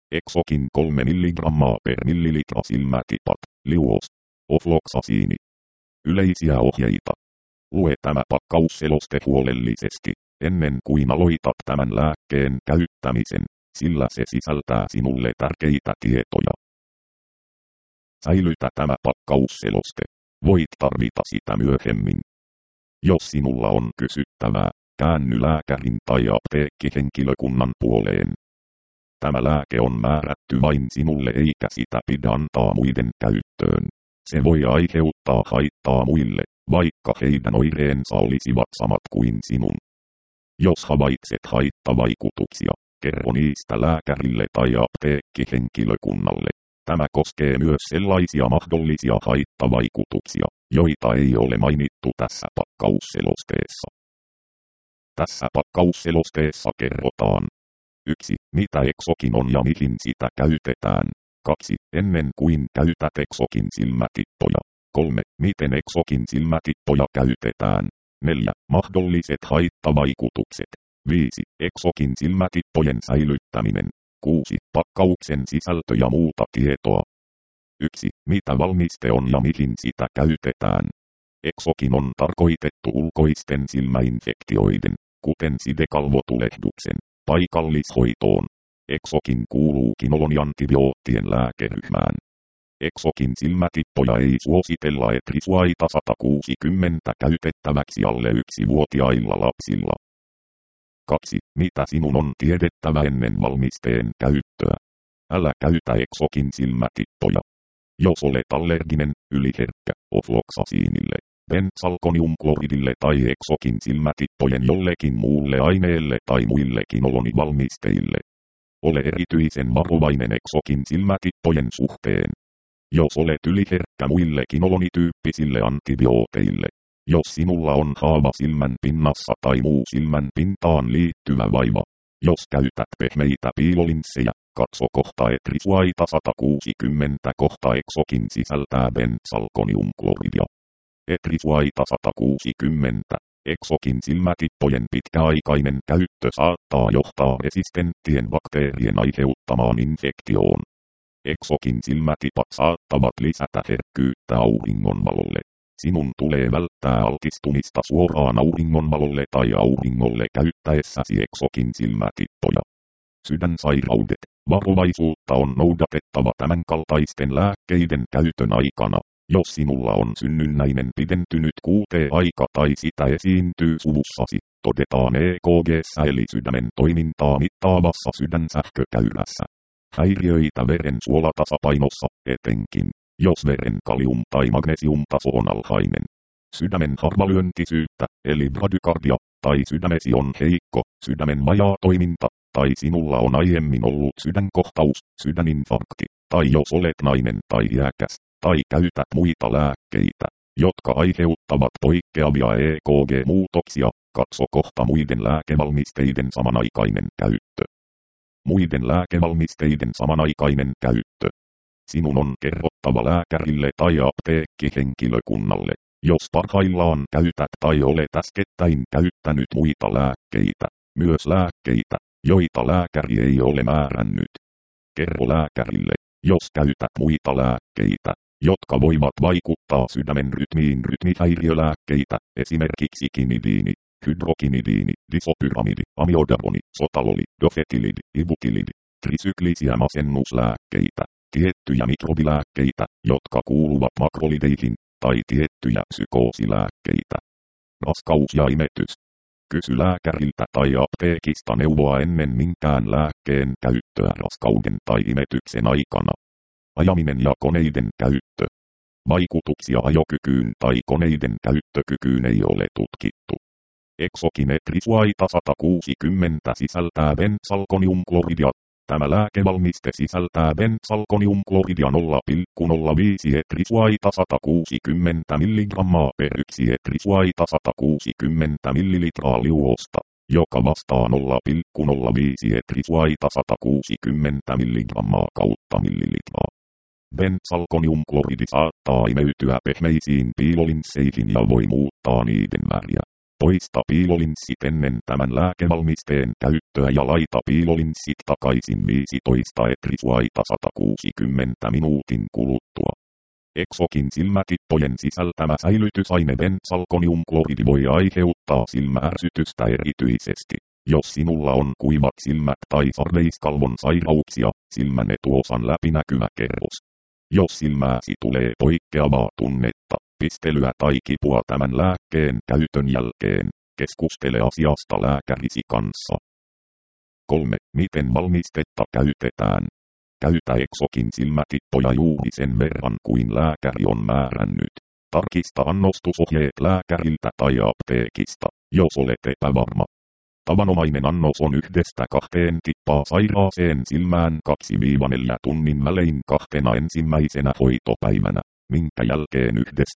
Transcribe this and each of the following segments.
Exokin 3 mg per millilitra silmätipat, liuos, ofloksasiini. Yleisiä ohjeita. Lue tämä pakkausseloste huolellisesti, ennen kuin aloitat tämän lääkkeen käyttämisen, sillä se sisältää sinulle tärkeitä tietoja. Säilytä tämä pakkausseloste. Voit tarvita sitä myöhemmin. Jos sinulla on kysyttävää, käänny lääkärin tai apteekkihenkilökunnan puoleen. Tämä lääke on määrätty vain sinulle eikä sitä pidä antaa muiden käyttöön. Se voi aiheuttaa haittaa muille, vaikka heidän oireensa olisivat samat kuin sinun. Jos havaitset haittavaikutuksia, kerro niistä lääkärille tai apteekkihenkilökunnalle. Tämä koskee myös sellaisia mahdollisia haittavaikutuksia, joita ei ole mainittu tässä pakkausselosteessa. Tässä pakkausselosteessa kerrotaan: 1. Mitä Exokin on ja mihin sitä käytetään. 2. Ennen kuin käytät Exokin silmätippoja. 3. Miten Exokin silmätippoja käytetään. 4. Mahdolliset haittavaikutukset. 5. Exokin silmätippojen säilyttäminen. 6. Pakkauksen sisältö ja muuta tietoa. 1. Mitä valmiste on ja mihin sitä käytetään. Exokin on tarkoitettu ulkoisten silmäinfektioiden, kuten sidekalvotulehduksen, paikallishoitoon. Exokin kuuluu kinoloniantibioottien lääkeryhmään. Exokin silmätippoja ei suositella etrisuaita 160 käytettäväksi alle 1-vuotiailla lapsilla. 2. Mitä sinun on tiedettävä ennen valmisteen käyttöä? Älä käytä Exokin silmätippoja. Jos olet allerginen, yliherkkä, ofloksasiinille, benzalkoniumkloridille tai Exokin silmätippojen jollekin muulle aineelle tai muille kinolonivalmisteille, ole erityisen varovainen Exokin silmätippojen suhteen. Jos olet yliherkkä muille kinolonityyppisille antibiooteille, jos sinulla on haava silmän pinnassa tai muu silmän pintaan liittyvä vaiva, jos käytät pehmeitä piilolinssejä, katso kohta etrisuaita 160 kohta Exokin sisältää benzalkoniumkloridia. Etrisuaita 160. Exokin silmätippojen pitkäaikainen käyttö saattaa johtaa resistenttien bakteerien aiheuttamaan infektioon. Exokin silmätipat saattavat lisätä herkkyyttä auringonvalolle. Sinun tulee välttää altistumista suoraan auringonvalolle tai auringolle käyttäessäsi Exokin silmätippoja. Sydänsairaudet. Varovaisuutta on noudatettava tämänkaltaisten lääkkeiden käytön aikana. Jos sinulla on synnynnäinen pidentynyt QT-aika tai sitä esiintyy suvussasi, todetaan EKG:ssä eli sydämen toimintaa mittaavassa sydänsähkökäyrässä. Häiriöitä veren suolatasapainossa, etenkin, jos veren kalium- tai magnesiumtaso on alhainen. Sydämen harvalyöntisyyttä, eli bradykardia, tai sydämesi on heikko, sydämen vajaa toiminta, tai sinulla on aiemmin ollut sydänkohtaus, sydäninfarkti, tai jos olet nainen tai iäkäs, tai käytät muita lääkkeitä, jotka aiheuttavat poikkeavia EKG-muutoksia, katso kohta muiden lääkevalmisteiden samanaikainen käyttö. Muiden lääkevalmisteiden samanaikainen käyttö. Sinun on kerrottava lääkärille tai apteekkihenkilökunnalle, jos parhaillaan käytät tai olet äskettäin käyttänyt muita lääkkeitä, myös lääkkeitä, joita lääkäri ei ole määrännyt. Kerro lääkärille, jos käytät muita lääkkeitä, jotka voivat vaikuttaa sydämen rytmiin rytmihäiriölääkkeitä, esimerkiksi kinidiini, hydrokinidiini, disopyramidi, amiodaroni, sotaloli, dofetilidi, ibutilidi, trisyklisiä masennuslääkkeitä, tiettyjä mikrobilääkkeitä, jotka kuuluvat makrolideihin, tai tiettyjä psykoosilääkkeitä. Raskaus ja imetys. Kysy lääkäriltä tai apteekista neuvoa ennen minkään lääkkeen käyttöä raskauden tai imetyksen aikana. Ajaminen ja koneiden käyttö. Vaikutuksia ajokykyyn tai koneiden käyttökykyyn ei ole tutkittu. Exokin etrisuaita 160 sisältää benzalkoniumkloridia. Tämä lääkevalmiste sisältää benzalkoniumkloridia 0,05 etrisuaita 160 mg per 1 etrisuaita 160 ml liuosta, joka vastaa 0,05 etrisuaita 160 mg kautta millilitraa. Benzalkoniumkloridi saattaa imeytyä pehmeisiin piilolinsseihin ja voi muuttaa niiden väriä. Poista piilolinssit ennen tämän lääkevalmisteen käyttöä ja laita piilolinssit takaisin 15 etrisuaita 160 minuutin kuluttua. Exokin silmätippojen sisältämä säilytysaine benzalkoniumkloridi voi aiheuttaa silmäärsytystä erityisesti, jos sinulla on kuivat silmät tai sarveiskalvon sairauksia, silmän etuosan läpinäkyvä kerros. Jos silmääsi tulee poikkeavaa tunnetta, pistelyä tai kipua tämän lääkkeen käytön jälkeen, keskustele asiasta lääkärisi kanssa. 3. Miten valmistetta käytetään? Käytä Exokin silmätippoja juuri sen verran kuin lääkäri on määrännyt. Tarkista annostusohjeet lääkäriltä tai apteekista, jos olet epävarma. Tavanomainen annos on 1–2 tippaa sairaaseen silmään 2–4 tunnin välein 2 ensimmäisenä hoitopäivänä, minkä jälkeen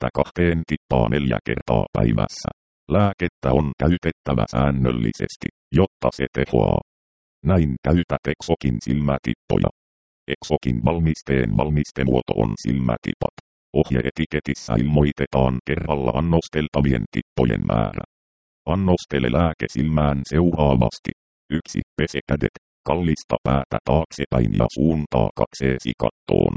1–2 tippaa 4 kertaa päivässä. Lääkettä on käytettävä säännöllisesti, jotta se tehoaa. Näin käytät Exokin silmätippoja. Exokin valmisteen valmistemuoto on silmätipat. Ohjeetiketissä ilmoitetaan kerralla annosteltavien tippojen määrä. Annostele lääke silmään seuraavasti. 1. Pese kädet. Kallista päätä taaksepäin ja suuntaa katseesi kattoon.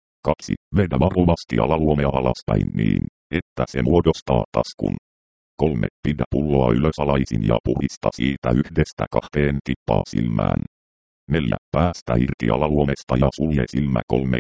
2. Vedä varovasti alaluomea alaspäin niin, että se muodostaa taskun. 3. Pidä pulloa ylösalaisin ja puhista siitä 1–2 tippaa silmään. 4. Päästä irti alaluomesta ja sulje silmä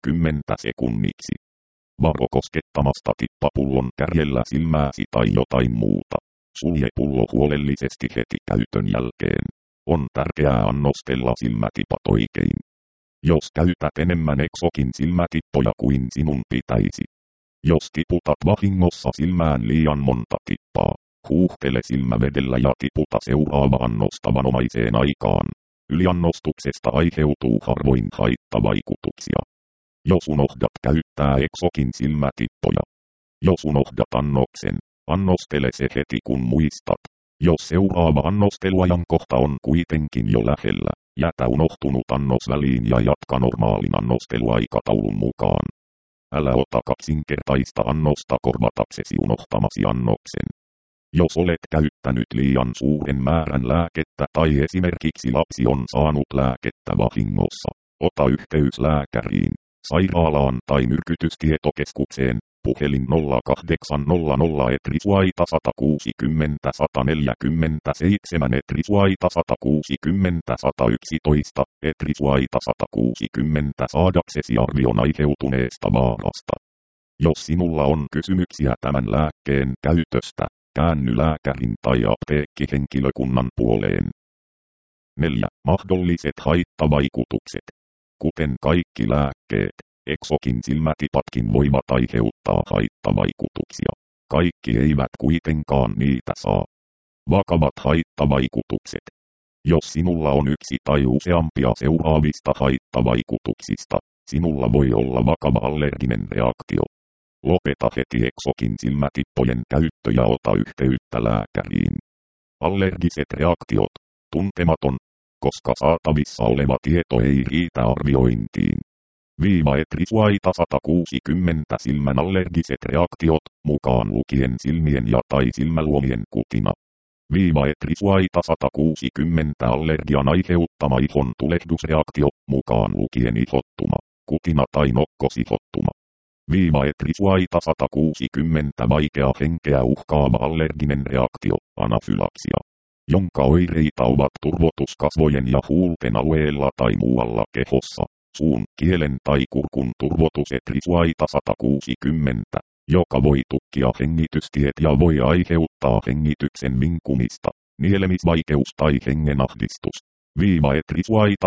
30 sekunniksi. Varo koskettamasta tippapullon kärjellä silmääsi tai jotain muuta. Sulje pullo huolellisesti heti käytön jälkeen. On tärkeää annostella silmätipat oikein. Jos käytät enemmän Exokin silmätippoja kuin sinun pitäisi. Jos tiputat vahingossa silmään liian monta tippaa, huuhtele silmävedellä ja tiputa seuraava annos tavanomaiseen aikaan. Yliannostuksesta aiheutuu harvoin haittavaikutuksia. Jos unohdat käyttää Exokin silmätippoja. Jos unohdat annoksen, annostele se heti kun muistat. Jos seuraava annosteluajankohta on kuitenkin jo lähellä, jätä unohtunut annos väliin ja jatka normaalin annosteluaikataulun mukaan. Älä ota kaksinkertaista annosta korvataksesi unohtamasi annoksen. Jos olet käyttänyt liian suuren määrän lääkettä tai esimerkiksi lapsi on saanut lääkettä vahingossa, ota yhteys lääkäriin, sairaalaan tai myrkytystietokeskukseen, puhelin 0800 etrisuaita 160 147 etrisuaita 160 111 etrisuaita 160 saadaksesi arvion aiheutuneesta vaarasta. Jos sinulla on kysymyksiä tämän lääkkeen käytöstä, käänny lääkärin tai apteekkihenkilökunnan puoleen. 4. Mahdolliset haittavaikutukset. Kuten kaikki lääkkeet, Exokin silmätipatkin voivat aiheuttaa haittavaikutuksia. Kaikki eivät kuitenkaan niitä saa. Vakavat haittavaikutukset. Jos sinulla on yksi tai useampia seuraavista haittavaikutuksista, sinulla voi olla vakava allerginen reaktio. Lopeta heti Exokin silmätippojen käyttö ja ota yhteyttä lääkäriin. Allergiset reaktiot. Tuntematon, koska saatavissa oleva tieto ei riitä arviointiin. Etrisuaita 160 silmän allergiset reaktiot, mukaan lukien silmien ja tai silmäluomien kutina. Etrisuaita 160 allergian aiheuttama ihon tulehdusreaktio, mukaan lukien ihottuma, kutina tai nokkosihottuma. Etrisuaita 160 vaikea henkeä uhkaava allerginen reaktio, anafylaksia, jonka oireita ovat turvotuskasvojen ja huulten alueella tai muualla kehossa. Suun, kielen tai kurkun turvotus etrisuaita 160, joka voi tukkia hengitystiet ja voi aiheuttaa hengityksen vinkumista, nielemisvaikeus tai hengenahdistus. Etrisuaita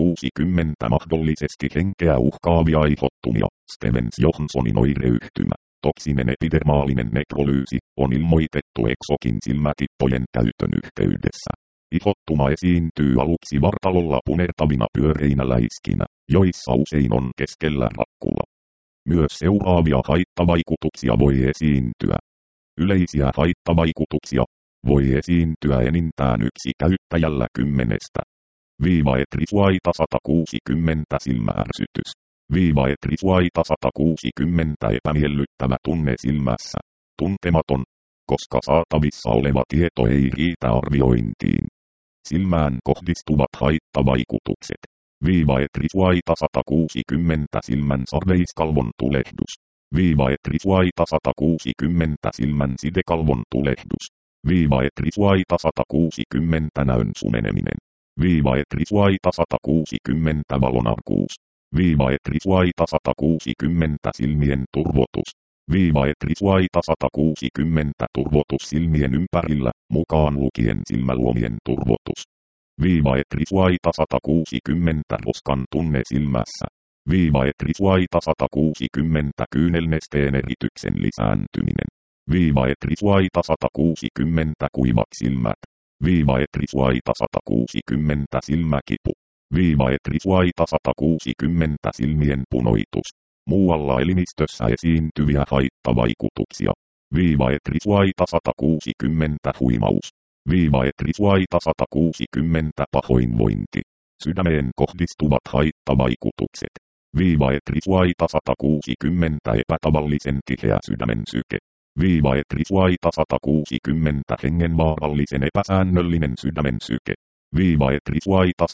160 mahdollisesti henkeä uhkaavia ihottumia, Stevens-Johnsonin oireyhtymä, toksinen epidermaalinen nekrolyysi, on ilmoitettu Exokin silmätippojen käytön yhteydessä. Ihottuma esiintyy aluksi vartalolla punertavina pyöreinä läiskinä, joissa usein on keskellä rakkula. Myös seuraavia haittavaikutuksia voi esiintyä. Yleisiä haittavaikutuksia voi esiintyä enintään yksi käyttäjällä 10. Etrisuaita 160 silmäärsytys. Etrisuaita 160 epämiellyttävä tunne silmässä. Tuntematon, koska saatavissa oleva tieto ei riitä arviointiin. Silmään kohdistuvat haittavaikutukset. Viivaetrisuaita 160 silmän sarveiskalvon tulehdus. Viivaetrisuaita 160 silmän sidekalvon tulehdus. Viivaetrisuaita 160 näön sumeneminen. Viivaetrisuaita 160 valonarkuus. Viivaetrisuaita 160 silmien turvotus. Viivaetrisuaita 160 turvotus silmien ympärillä, mukaan lukien silmäluomien turvotus. Viivaetrisuaita 160 roskan tunne silmässä. Viivaetrisuaita 160 kyynelnesteen erityksen lisääntyminen. Viivaetrisuaita 160 kuivat silmät. Viivaetrisuaita 160 silmäkipu. Viivaetrisuaita 160 silmien punoitus. Muualla elimistössä esiintyviä haittavaikutuksia. Viivaetrisuaita 160 huimaus. Viivaetrisuaita 160 pahoinvointi. Sydämeen kohdistuvat haittavaikutukset. Viivaetrisuaita 160 epätavallisen tiheä sydämen syke. Viivaetrisuaita 160 hengenvaarallisen epäsäännöllinen sydämen syke. Viivaetrisuaita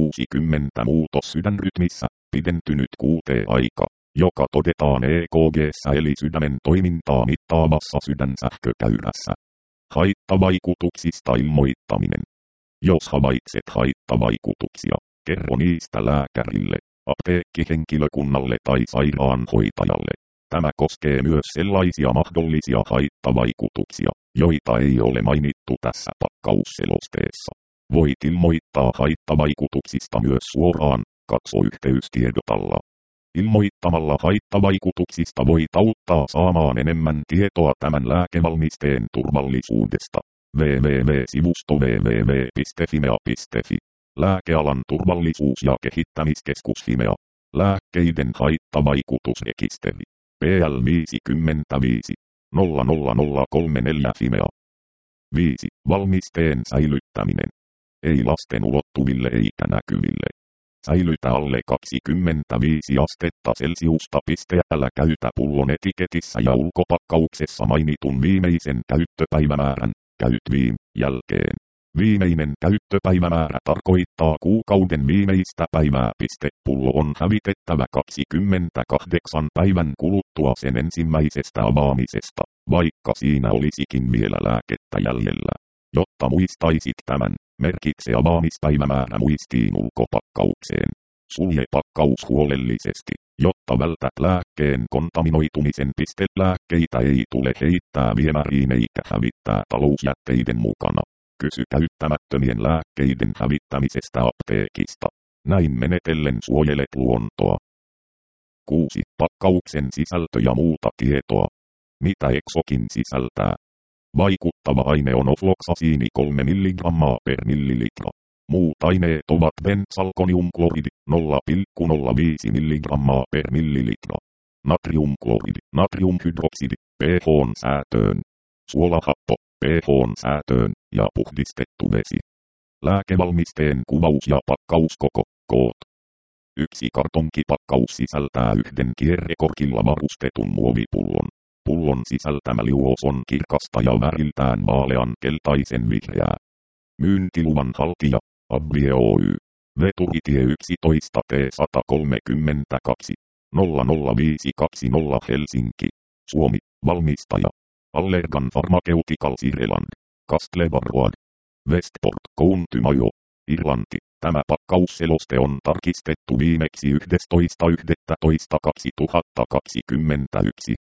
160 muutos sydänrytmissä, pidentynyt QT-aika, joka todetaan EKG:ssä eli sydämen toimintaa mittaavassa sydänsähkökäyrässä. Haittavaikutuksista ilmoittaminen. Jos havaitset haittavaikutuksia, kerro niistä lääkärille, apteekkihenkilökunnalle tai sairaanhoitajalle. Tämä koskee myös sellaisia mahdollisia haittavaikutuksia, joita ei ole mainittu tässä pakkausselosteessa. Voit ilmoittaa haittavaikutuksista myös suoraan, katso yhteystiedot alla. Ilmoittamalla haittavaikutuksista voit auttaa saamaan enemmän tietoa tämän lääkevalmisteen turvallisuudesta. www.sivusto www.fimea.fi. Lääkealan turvallisuus- ja kehittämiskeskus Fimea. Lääkkeiden haittavaikutusrekisteri. PL 55 00034 Fimea. 5. Valmisteen säilyttäminen. Ei lasten ulottuville eikä näkyville. Säilytä alle 25 astetta Celsiusta. Älä käytä pullon etiketissä ja ulkopakkauksessa mainitun viimeisen käyttöpäivämäärän jälkeen. Viimeinen käyttöpäivämäärä tarkoittaa kuukauden viimeistä päivää. Pullo on hävitettävä 28 päivän kuluttua sen ensimmäisestä avaamisesta, vaikka siinä olisikin vielä lääkettä jäljellä. Jotta muistaisit tämän, merkitse avaamispäivämäärä muistiin ulkopakkaukseen. Sulje pakkaus huolellisesti, jotta vältät lääkkeen kontaminoitumisen. Lääkkeitä ei tule heittää viemäriin eikä hävittää talousjätteiden mukana. Kysy käyttämättömien lääkkeiden hävittämisestä apteekista. Näin menetellen suojelet luontoa. 6. Pakkauksen sisältö ja muuta tietoa. Mitä Exokin sisältää? Vaikuttava aine on ofloksasiini 3 mg per millilitra. Muut aineet ovat benzalkoniumkloridi 0,05 mg per millilitra. Natriumkloridi, natriumhydroksidi, pH:n säätöön. Suolahappo, pH:n säätöön ja puhdistettu vesi. Lääkevalmisteen kuvaus ja pakkauskoko, koot. 1 kartonkipakkaus sisältää 1 kierrekorkilla varustetun muovipullon. Pullon sisältämä liuos on kirkasta ja väriltään vaalean keltaisen vihreää. Myyntiluvan haltija, Advie Oy. Veturitie 11 T132 00520 Helsinki, Suomi, valmistaja. Allergan Pharmaceuticals Ireland, Castlebar Westport County Mayo, Irlanti. Tämä pakkausseloste on tarkistettu viimeksi 11.11.2021.